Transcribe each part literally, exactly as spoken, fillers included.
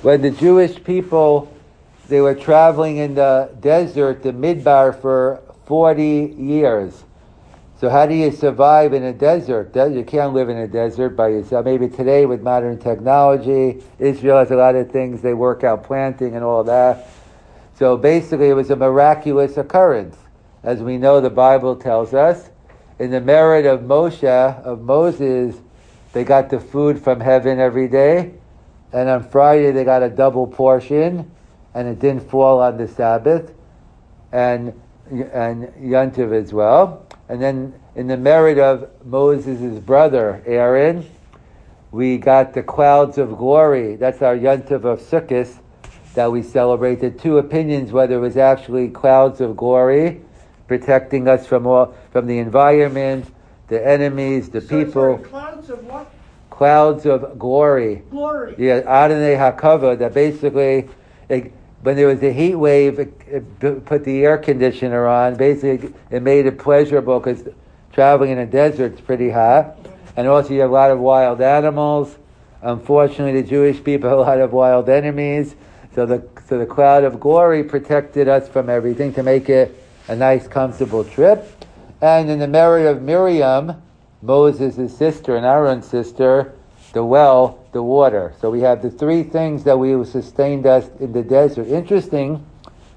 when the Jewish people, they were traveling in the desert, the Midbar, for forty years. So how do you survive in a desert? You can't live in a desert by yourself. Maybe today with modern technology, Israel has a lot of things, they work out planting and all that. So basically it was a miraculous occurrence. As we know, the Bible tells us, in the merit of Moshe, of Moses, they got the food from heaven every day, and on Friday they got a double portion, and it didn't fall on the Sabbath, and and Yontiv as well. And then in the merit of Moses' brother, Aaron, we got the clouds of glory. That's our Yontiv of Sukkot that we celebrated. Two opinions whether it was actually clouds of glory, protecting us from all, from the environment, the enemies, the so, people. Sorry, clouds of what? Clouds of glory. Glory. Yeah, Adonai HaKavod, that basically, it, when there was a heat wave, it, it put the air conditioner on. Basically, it made it pleasurable because traveling in a desert is pretty hot. And also you have a lot of wild animals. Unfortunately, the Jewish people have a lot of wild enemies. So the so the cloud of glory protected us from everything to make it a nice, comfortable trip. And in the merit of Miriam, Moses' sister and Aaron's sister, the well, the water. So we have the three things that we sustained us in the desert. Interesting,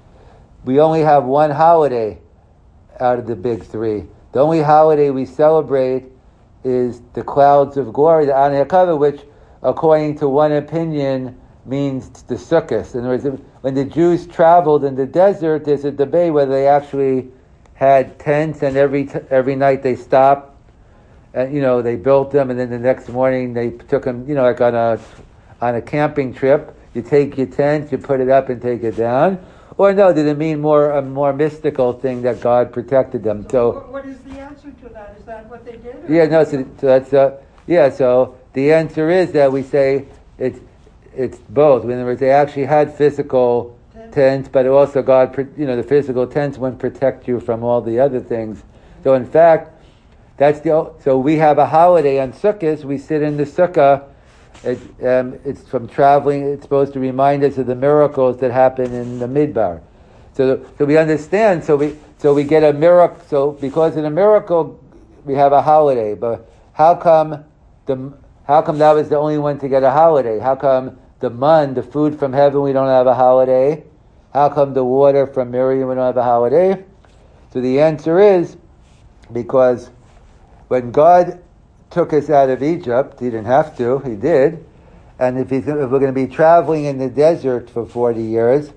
we only have one holiday out of the big three. The only holiday we celebrate is the clouds of glory, the Adonai HaKavod, which, according to one opinion, means the Sukkot. In other words, when the Jews traveled in the desert, there's a debate whether they actually had tents, and every t- every night they stopped, and you know they built them, and then the next morning they took them, you know, like on a on a camping trip. You take your tent, you put it up, and take it down. Or no, did it mean more a more mystical thing that God protected them? So, So, what is the answer to that? Is that what they did? yeah, no, so, so that's uh, yeah. So the answer is that we say it's it's both. In other words, they actually had physical Tents. tents, but also God, you know, the physical tents wouldn't protect you from all the other things. So in fact, that's the so we have a holiday on Sukkot. We sit in the sukkah. It, um, it's from traveling. It's supposed to remind us of the miracles that happen in the Midbar. So, so we understand. So we so we get a miracle. So because of the miracle, we have a holiday. But how come the how come that was the only one to get a holiday? How come the man, the food from heaven, we don't have a holiday? How come the water from Miriam, we don't have a holiday? So the answer is because when God took us out of Egypt, he didn't have to, he did. And if, he's, if we're going to be traveling in the desert for forty years,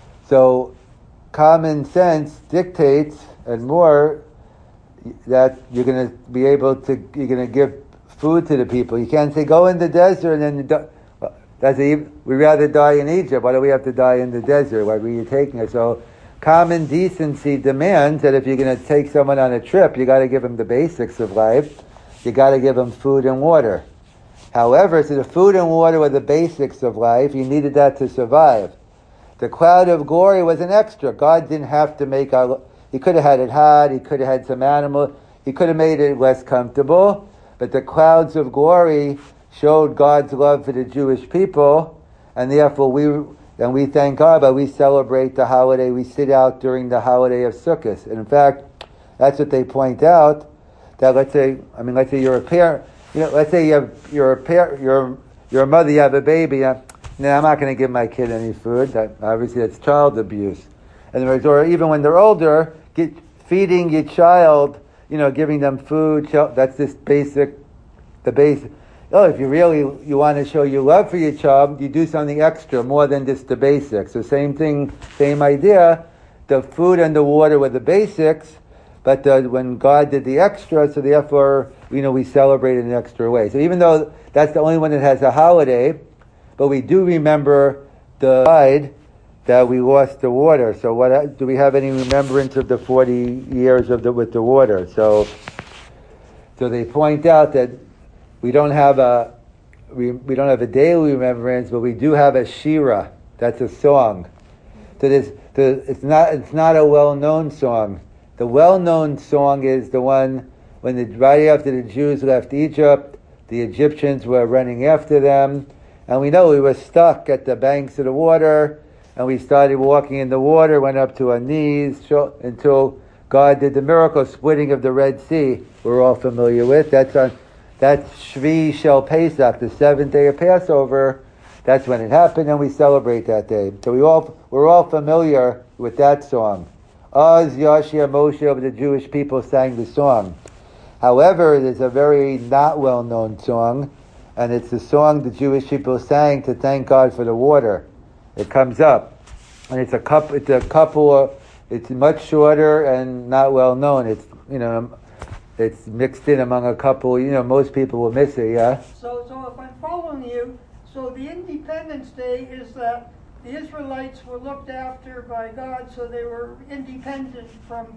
so common sense dictates, and more, that you're going to be able to, you're going to give food to the people. You can't say, go in the desert and then you die. That's a, we'd rather die in Egypt. Why do we have to die in the desert? Why were you taking us? So common decency demands that if you're going to take someone on a trip, you got to give them the basics of life. You got to give them food and water. However, so the food and water were the basics of life. You needed that to survive. The cloud of glory was an extra. God didn't have to make our... He could have had it hot. He could have had some animal. He could have made it less comfortable. But the clouds of glory showed God's love for the Jewish people, and therefore we and we thank God, but we celebrate the holiday. We sit out during the holiday of Sukkot. And in fact, that's what they point out. That let's say, I mean, let's say you're a parent. You know, let's say you have, you're a parent, you're you're a mother, you have a baby. Uh, no, I'm not going to give my kid any food. That, obviously, that's child abuse. And or even when they're older, get, feeding your child, you know, giving them food. That's just basic, the basic. Oh, if you really you want to show your love for your child, you do something extra, more than just the basics. So same thing, same idea. The food and the water were the basics, but uh, when God did the extra, so therefore, you know, we celebrate in an extra way. So even though that's the only one that has a holiday, but we do remember the tide that we lost the water. So what do we have any remembrance of the forty years of the with the water? So, so they point out that we don't have a we we don't have a daily remembrance, but we do have a shira. That's a song. So this, so it's not it's not a well-known song. The well-known song is the one when the right after the Jews left Egypt, the Egyptians were running after them, And we know we were stuck at the banks of the water, and we started walking in the water, went up to our knees until God did the miracle splitting of the Red Sea. We're all familiar with. That's on that's Shvi Shel Pesach, the seventh day of Passover. That's when it happened, and we celebrate that day. So we all we're all familiar with that song. Oz Yashia Moshe of the Jewish people sang the song. However, there's a very not well known song, and it's the song the Jewish people sang to thank God for the water. It comes up, and it's a couple. It's a couple. Of, it's much shorter and not well known. It's you know, it's mixed in among a couple. You know, most people will miss it. Yeah. So, so if I'm following you, so the Independence Day is that the Israelites were looked after by God, so they were independent from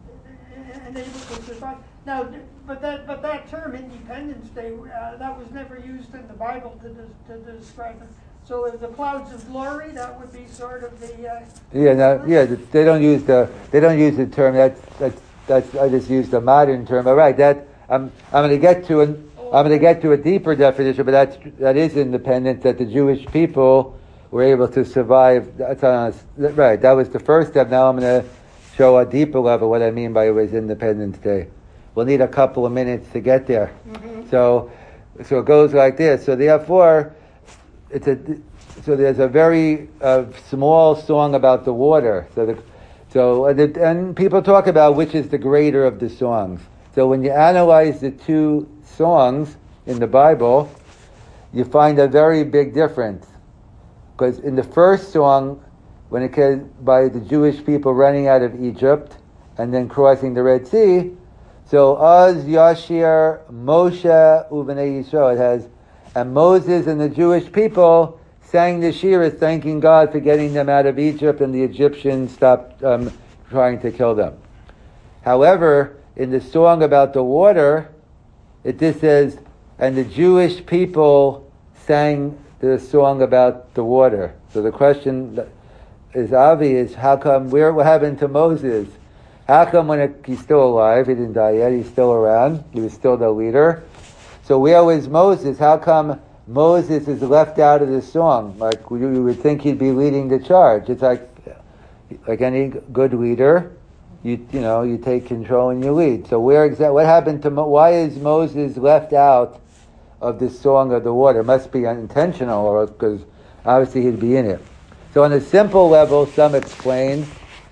and able to survive. Now, but that but that term Independence Day uh, that was never used in the Bible to de- to describe it. So if the clouds of glory, that would be sort of the. Uh, yeah, no, yeah. They don't use the they don't use the term. That's that's that's. I just used a modern term. All right, that I'm I'm going to get to an I'm going to get to a deeper definition, but that's that is independent. That the Jewish people were able to survive. That's on us. Right. That was the first step. Now I'm going to show a deeper level what I mean by it was Independence Day. We'll need a couple of minutes to get there. Mm-hmm. So so it goes like this. So therefore. It's a so there's a very uh, small song about the water. So the so and, the, and people talk about which is the greater of the songs. So when you analyze the two songs in the Bible, you find a very big difference. Because in the first song, when it came by the Jewish people running out of Egypt and then crossing the Red Sea, so Az Yashir Moshe Uvenei Yisrael, it has. And Moses and the Jewish people sang the Shira thanking God for getting them out of Egypt, and the Egyptians stopped um, trying to kill them. However, in the song about the water, it just says, and the Jewish people sang the song about the water. So the question is obvious, how come, where, what happened to Moses? How come when it, he's still alive, he didn't die yet, he's still around, he was still the leader? So where was Moses? How come Moses is left out of the song? Like you would think he'd be leading the charge. It's like, like any good leader, you you know you take control and you lead. So where exactly? What happened to? Mo- why is Moses left out of the song of the water? It must be unintentional, or because obviously he'd be in it. So on a simple level, some explain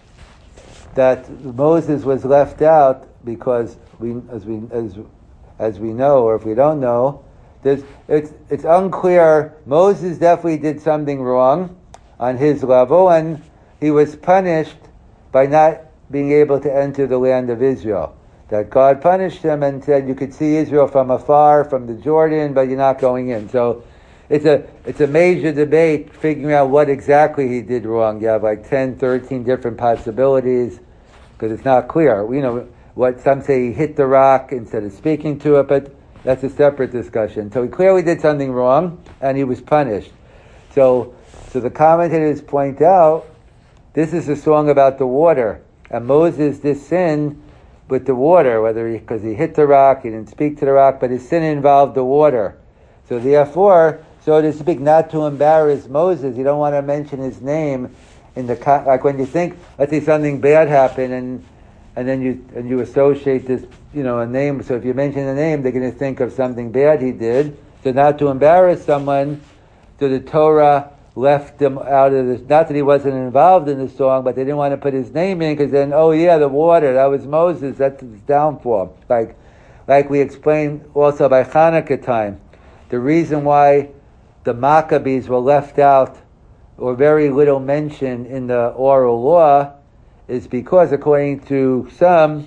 that Moses was left out because we, as we as As we know, or if we don't know, there's, it's it's unclear. Moses definitely did something wrong on his level, and he was punished by not being able to enter the land of Israel. That God punished him and said, you could see Israel from afar, from the Jordan, but you're not going in. So it's a it's a major debate figuring out what exactly he did wrong. You have like ten, thirteen different possibilities, because it's not clear. You know, what some say he hit the rock instead of speaking to it, but that's a separate discussion. So he clearly did something wrong, and he was punished. So, so the commentators point out, this is a song about the water, and Moses did sin with the water, whether he, because he hit the rock, he didn't speak to the rock, but his sin involved the water. So therefore, so to speak, not to embarrass Moses, you don't want to mention his name in the, like when you think, let's say something bad happened, and and then you and you associate this, you know, a name. So if you mention a name, they're going to think of something bad he did. So not to embarrass someone, so the Torah left him out of this. Not that he wasn't involved in the song, but they didn't want to put his name in, because then, oh yeah, the water, that was Moses, that's his downfall. Like, like we explained also by Hanukkah time, the reason why the Maccabees were left out, or very little mention in the oral law, is because, according to some,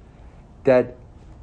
that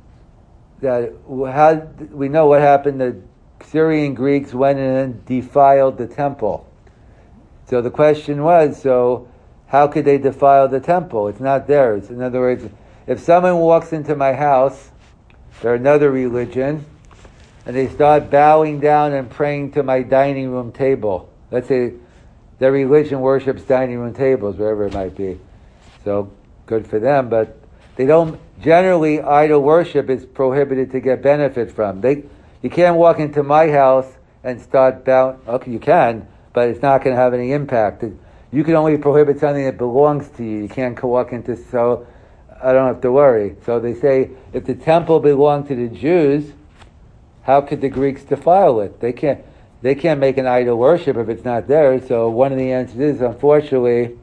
that how we know what happened. The Syrian Greeks went in and defiled the temple. So the question was, so how could they defile the temple? It's not theirs. In other words, if someone walks into my house, they're another religion, and they start bowing down and praying to my dining room table. Let's say their religion worships dining room tables, wherever it might be. So good for them, but they don't, generally idol worship is prohibited to get benefit from. They, you can't walk into my house and start bound. Okay, you can, but it's not going to have any impact. You can only prohibit something that belongs to you. You can't walk into, so I don't have to worry. So they say, if the temple belonged to the Jews, how could the Greeks defile it? They can't, they can't make an idol worship if it's not there. So one of the answers is, unfortunately,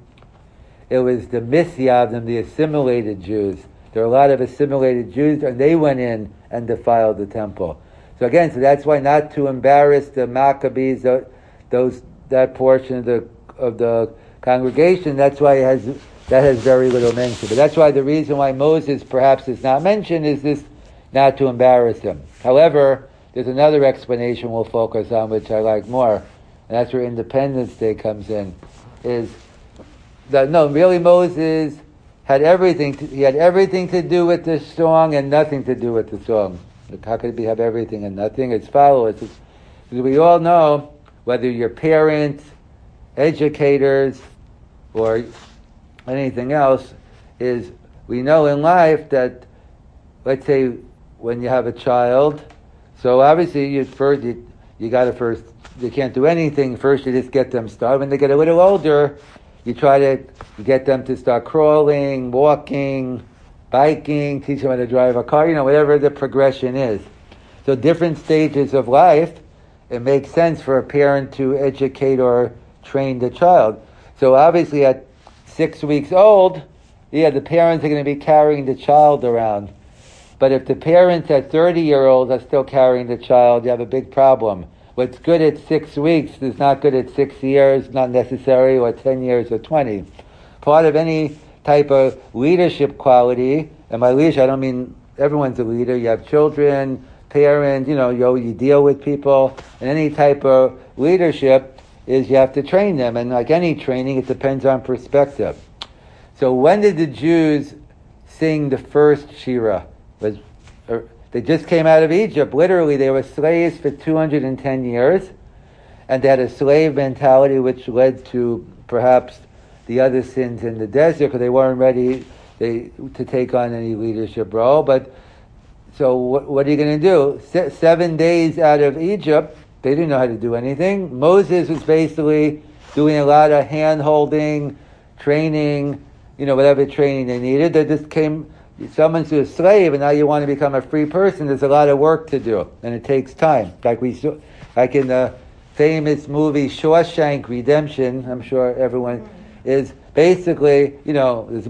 it was the Misyavnim, the assimilated Jews. There are a lot of assimilated Jews, and they went in and defiled the temple. So again, so that's why not to embarrass the Maccabees, those that portion of the of the congregation. That's why it has that has very little mention. But that's why the reason why Moses perhaps is not mentioned is this, not to embarrass him. However, there's another explanation we'll focus on, which I like more, and that's where Independence Day comes in. Is that no, really Moses had everything. To, he had everything to do with the song and nothing to do with the song. How could he have everything and nothing? It's followers. It's, we all know, whether you're parents, educators, or anything else, is we know in life that, let's say, when you have a child, so obviously you first you, you got to first you can't do anything. First, you just get them started. When they get a little older, you try to get them to start crawling, walking, biking, teach them how to drive a car, you know, whatever the progression is. So different stages of life, it makes sense for a parent to educate or train the child. So obviously at six weeks old, yeah, the parents are going to be carrying the child around. But if the parents at thirty-year-olds are still carrying the child, you have a big problem. What's good at six weeks is not good at six years, not necessary, or ten years or twenty. Part of any type of leadership quality, and by leadership I don't mean everyone's a leader. You have children, parents, you know, you, you deal with people, and any type of leadership is you have to train them, and like any training, it depends on perspective. So when did the Jews sing the first Shira? Was, or, they just came out of Egypt. Literally, they were slaves for two hundred ten years, and they had a slave mentality which led to perhaps the other sins in the desert, because they weren't ready they, to take on any leadership role. But so what, what are you going to do? Se- seven days out of Egypt, they didn't know how to do anything. Moses was basically doing a lot of hand-holding, training, you know, whatever training they needed. They just came, someone's a slave, and now you want to become a free person. There's a lot of work to do, and it takes time. Like we saw, like in the famous movie Shawshank Redemption, I'm sure everyone is basically, you know, there's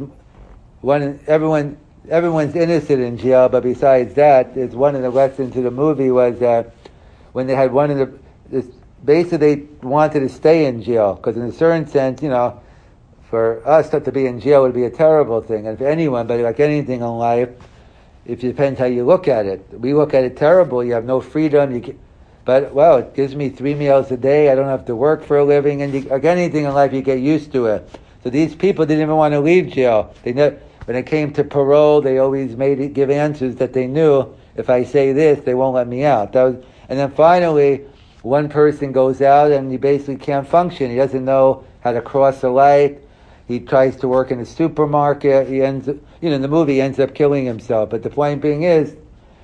one, everyone, everyone's innocent in jail, but besides that, it's one of the lessons of the movie was that when they had one of the, this, basically they wanted to stay in jail, because in a certain sense, you know, for us to be in jail would be a terrible thing, and for anyone, but like anything in life, if it depends how you look at it. We look at it terrible. You have no freedom. You can, but well, it gives me three meals a day. I don't have to work for a living, and you, like anything in life, you get used to it. So these people didn't even want to leave jail. They ne- when it came to parole, they always made it give answers that they knew, if I say this, they won't let me out. That was, and then finally, one person goes out and he basically can't function. He doesn't know how to cross a light. He tries to work in a supermarket. He ends up, you know, in the movie, he ends up killing himself. But the point being is,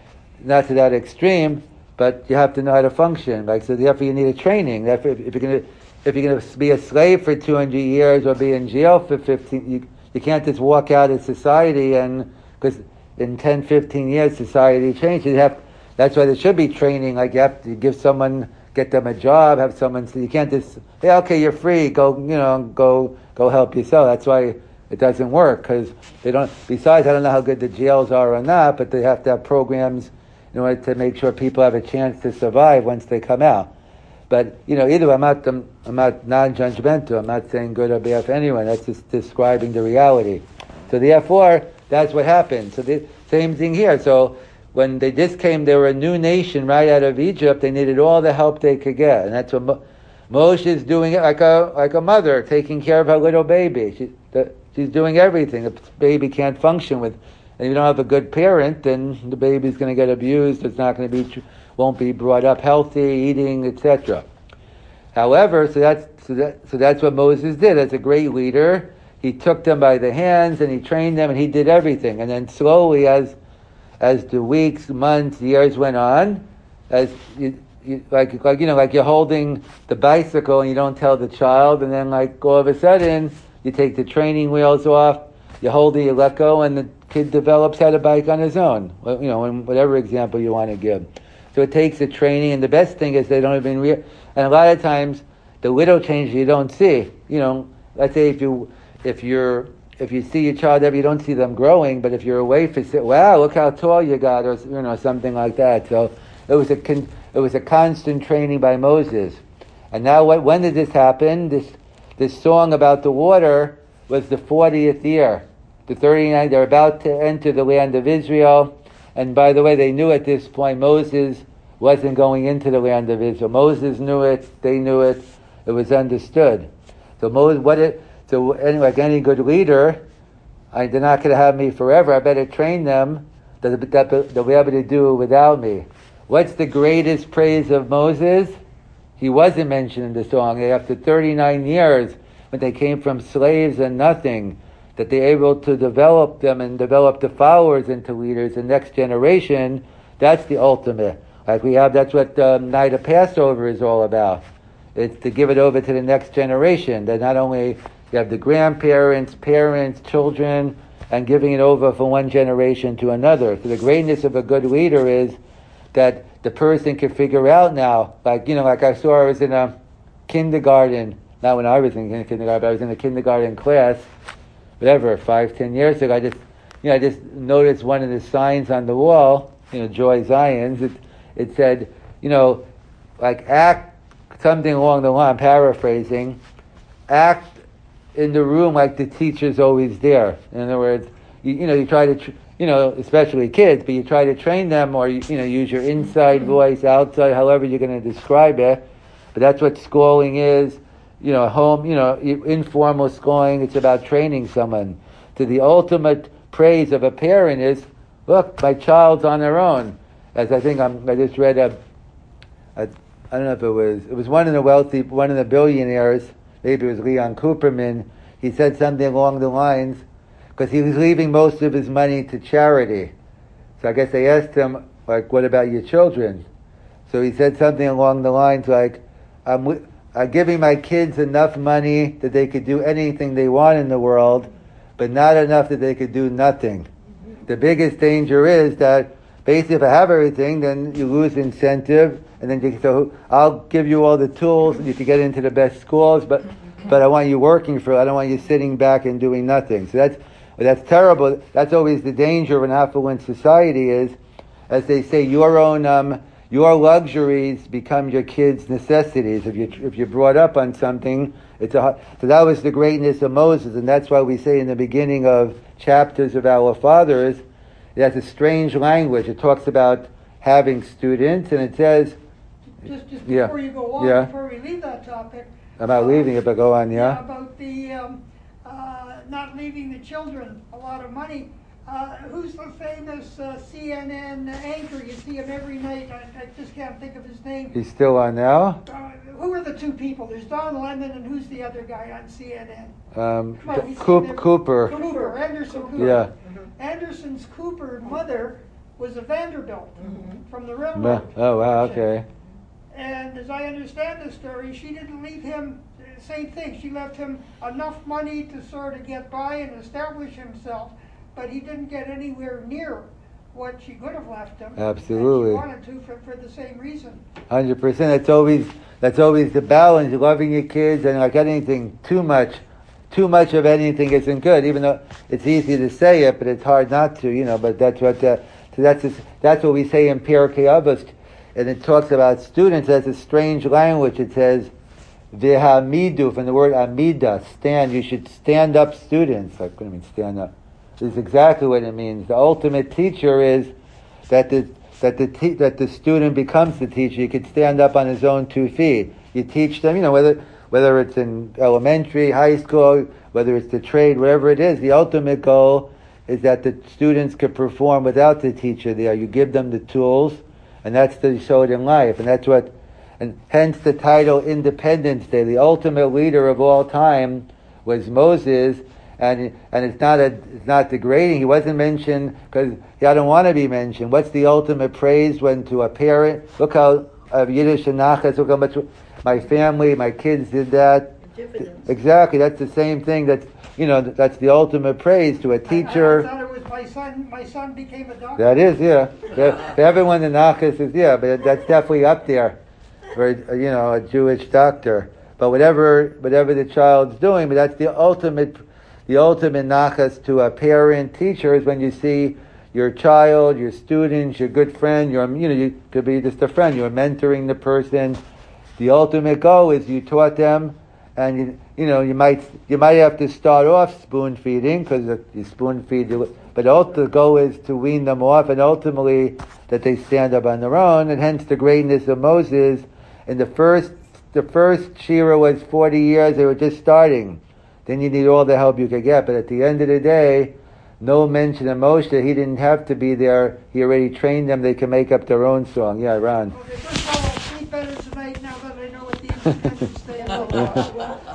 not to that extreme, but you have to know how to function. Like, so therefore you need a training. Therefore, if you're going to, if you're going to be a slave for two hundred years or be in jail for fifteen, you, you can't just walk out of society, and because in ten, fifteen years society changes. You have, that's why there should be training. Like you have to give someone, get them a job, have someone. So you can't just, hey, okay, you're free. Go, you know, go, go help yourself. That's why it doesn't work, because they don't. Besides, I don't know how good the jails are or not, but they have to have programs in order to make sure people have a chance to survive once they come out. But, you know, either I'm not, I'm, I'm not non-judgmental. I'm not saying good or bad for anyone. That's just describing the reality. So therefore, that's what happened. So the same thing here. So when they just came, they were a new nation right out of Egypt. They needed all the help they could get. And that's what Mo- Moshe is doing, it like a like a mother taking care of her little baby. She, the, she's doing everything. The baby can't function with, and if you don't have a good parent, then the baby's going to get abused. It's not going to be, won't be brought up healthy, eating, et cetera. However, so that's so that so that's what Moses did. As a great leader, he took them by the hands and he trained them and he did everything. And then slowly, as as the weeks, months, years went on, as you, you, like like you know like you're holding the bicycle and you don't tell the child, and then like all of a sudden you take the training wheels off, you hold it, you let go, and the kid develops how to bike on his own. Well, you know, in whatever example you want to give. So it takes the training, and the best thing is they don't even re- and a lot of times the little changes you don't see. You know, let's say if you if you're if you see your child ever, you don't see them growing, but if you're away for wow, look how tall you got, or you know something like that. So it was a con- it was a constant training by Moses. And now, what, when did this happen? This this song about the water was the fortieth year. The thirty-ninth, they're about to enter the land of Israel. And by the way, they knew at this point Moses wasn't going into the land of Israel. Moses knew it, they knew it, it was understood. So Moses, what it, so anyway, like any good leader, I, they're not going to have me forever. I better train them that, that they'll be able to do it without me. What's the greatest praise of Moses? He wasn't mentioned in the song. After thirty-nine years, when they came from slaves and nothing, that they're able to develop them and develop the followers into leaders, the next generation, that's the ultimate. Like we have, that's what the um, night of Passover is all about. It's to give it over to the next generation. That not only you have the grandparents, parents, children, and giving it over from one generation to another. So the greatness of a good leader is that the person can figure out now, like, you know, like I saw I was in a kindergarten, not when I was in kindergarten, but I was in a kindergarten class, whatever, five, ten years ago. I just, you know, I just noticed one of the signs on the wall, you know, Joy Zions. It, it said, you know, like act something along the line. I'm paraphrasing. Act in the room like the teacher's always there. In other words, you, you know, you try to, tr- you know, especially kids, but you try to train them, or you, you know, use your inside voice, outside, however you're going to describe it. But that's what schooling is. You know, home, you know, informal schooling, it's about training someone. To the ultimate praise of a parent is, look, my child's on their own. As I think I'm, I just read a, a, I don't know if it was, it was one of the wealthy, one of the billionaires, maybe it was Leon Cooperman, he said something along the lines, because he was leaving most of his money to charity. So I guess they asked him, like, what about your children? So he said something along the lines like, I'm wi- Uh, giving my kids enough money that they could do anything they want in the world, but not enough that they could do nothing. The biggest danger is that basically if I have everything, then you lose incentive, and then you, so I'll give you all the tools, and you can get into the best schools, but but I want you working for it. I don't want you sitting back and doing nothing. So that's that's terrible. That's always the danger of an affluent society is, as they say, your own um, your luxuries become your kids' necessities. If you if you're brought up on something, it's a so that was the greatness of Moses, and that's why we say in the beginning of chapters of our fathers, it has a strange language. It talks about having students, and it says, just just yeah, before you go on, yeah. before we leave that topic, I'm not uh, leaving it, but go on, yeah. yeah about the um, uh, not leaving the children a lot of money. Uh, who's the famous uh, C N N anchor? You see him every night. I, I just can't think of his name. He's still on now? Uh, who are the two people? There's Don Lemon, and who's the other guy on C N N? Um, Well, he's Coop, seen Cooper. Cooper, Anderson Cooper. Yeah. Anderson's Cooper mother was a Vanderbilt Mhm. from the railroad. Oh, wow, okay. And as I understand the story, she didn't leave him, same thing, she left him enough money to sort of get by and establish himself, but he didn't get anywhere near what she could have left him. Absolutely. And she wanted to for, for the same reason. one hundred percent. That's always, that's always the balance. Loving your kids, and like anything, too much, too much of anything isn't good, even though it's easy to say it, but it's hard not to, you know, but that's what, the, so that's, just, that's what we say in Pirkei Avos, and it talks about students. That's a strange language. It says, V'hamidu, from the word amida, stand. You should stand up students. Like, what do you mean stand up? This is exactly what it means. The ultimate teacher is that the that the te- that the student becomes the teacher. He could stand up on his own two feet. You teach them, you know, whether whether it's in elementary, high school, whether it's the trade, whatever it is. The ultimate goal is that the students could perform without the teacher there. You give them the tools, and that's the show it in life, and that's what, and hence the title Independence Day. The ultimate leader of all time was Moses. And and it's not a it's not degrading. He wasn't mentioned because he didn't want to be mentioned. What's the ultimate praise when to a parent? Look how of Yiddish and Nachas. Look how much my family, my kids did that. Exactly, that's the same thing. That's, you know, that's the ultimate praise to a teacher. I, I thought it was my son. My son became a doctor. That is, yeah. For for everyone, the Nachas is, yeah, but that's definitely up there for, you know, a Jewish doctor. But whatever, whatever the child's doing, but that's the ultimate, the ultimate Nachas to a parent, teacher, is when you see your child, your students, your good friend, your, you know, you could be just a friend. You're mentoring the person. The ultimate goal is you taught them. And you, you know, you might you might have to start off spoon feeding because you spoon feed you, but the goal is to wean them off, and ultimately that they stand up on their own. And hence the greatness of Moses. In the first the first shira was forty years; they were just starting. Then you need all the help you could get. But at the end of the day, no mention of Moshe. He didn't have to be there. He already trained them. They can make up their own song. Yeah, Ron. Okay, first of all, I'll sleep better tonight now that I know what the Independence Day is all about.